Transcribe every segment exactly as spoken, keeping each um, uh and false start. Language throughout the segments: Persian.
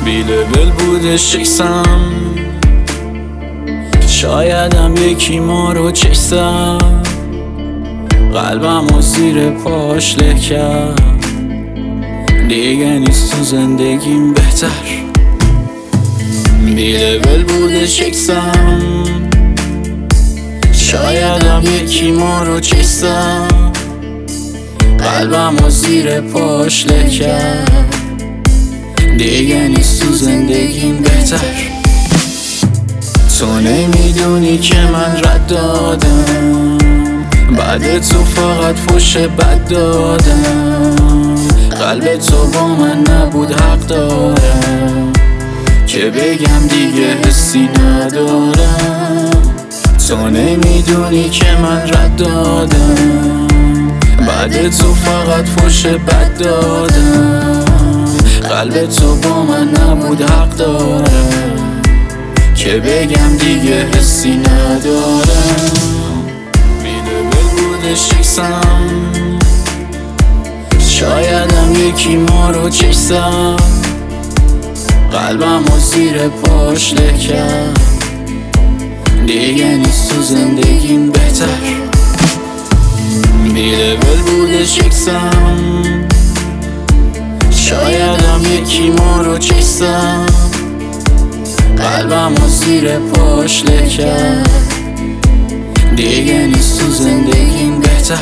بی لول بوده شکسم، شایدم یکی ما رو چشتم، قلبم و زیر پاش له کرد، دیگه نیست تو زندگیم بهتر. بی لول بوده شکسم، شایدم یکی ما رو چشتم، قلبم و زیر پاش له کرد، دیگه نیست تو زندگیم بهتر. تو نمیدونی که من رد دادم، بعد تو فقط فوش بد دادم، قلب تو با من نبود حق دارم که بگم دیگه حسی ندارم. تو نمیدونی که من رد دادم، بعد تو فقط فوش بد دادم، قلب تو با من نبود حق دارم که بگم دیگه حسی ندارم. بی لول بوده شکسم، شایدم یکی ما رو چشتم، قلبم و زیر پاش له کرد، دیگه نیست تو زندگیم بهتر. بی لول بوده شکسم، شایدم یکی ما رو چشتم، قلبم و زیر پاش له کرد، دیگه نیست تو زندگیم بهتر.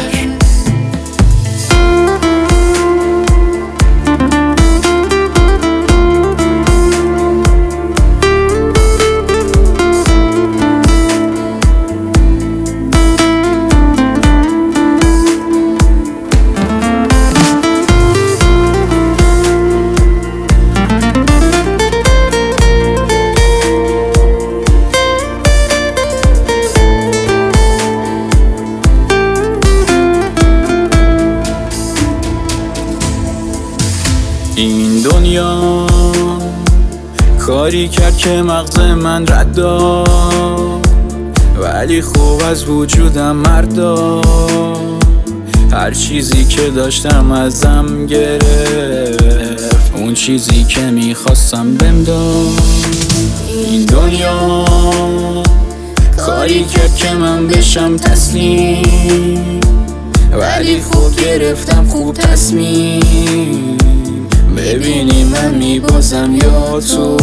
این دنیا کاری کرد که مغز من رد داد، ولی خوب از وجودم مرد داد. هر چیزی که داشتم ازم گرفت، اون چیزی که میخواستم بهم داد. این دنیا کاری کرد که من بشم تسلیم، ولی خوب گرفتم خوب تصمیم. ببینی من میبازم یا تو،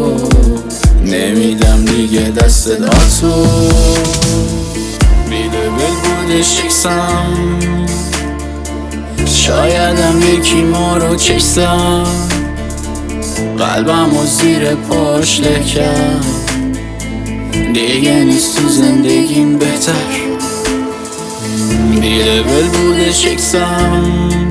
نمیدم دیگه دست داتو. بی لول بوده شکسم، شایدم یکی ما رو چشتم، قلبم و زیر پاش له کرد، دیگه نیست تو زندگیم بهتر. بی لول بوده شکسم،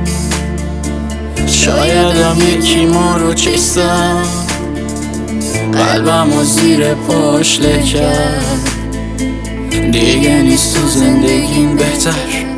شایدم یکی ما رو چشتم، قلبم و زیر پاش له کرد، دیگه نیست تو زندگیم بهتر.